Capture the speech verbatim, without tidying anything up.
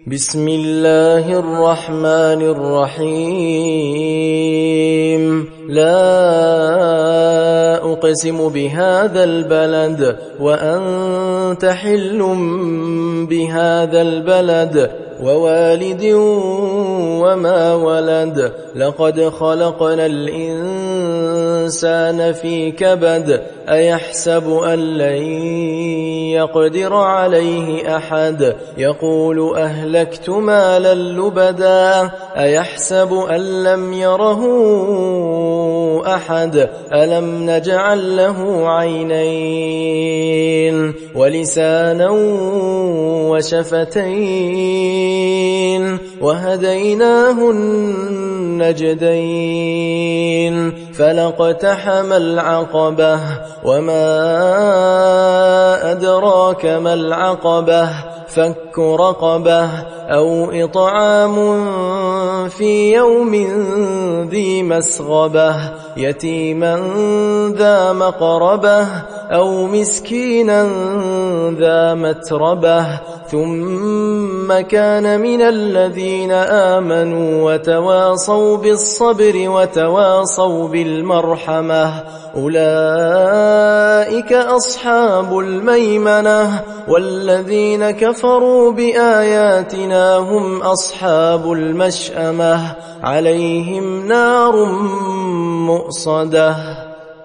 بسم الله الرحمن الرحيم لا أقسم بهذا البلد وأنت حل بهذا البلد ووالد وما ولد لقد خلقنا الإنسان في كبد أيحسب أن لن يقدر عليه أحد يقول أهلكت مالا لبدا أيحسب أن لم يره أحد ألم نجعل له عينين ولسانا وشفتين وهديناه النجدين فلاقتحم العقبة وما أدراك ما العقبة فك رقبة أو إطعام في يوم ذي مسغبة يتيما ذا مقربة أو مسكينا ذا متربة ثم كان من الذين آمنوا وتواصوا بالصبر وتواصوا بالمرحمة أولئك أصحاب الميمنة والذين كفروا بآياتنا هم أصحاب المشأمة عليهم نار مؤصدة.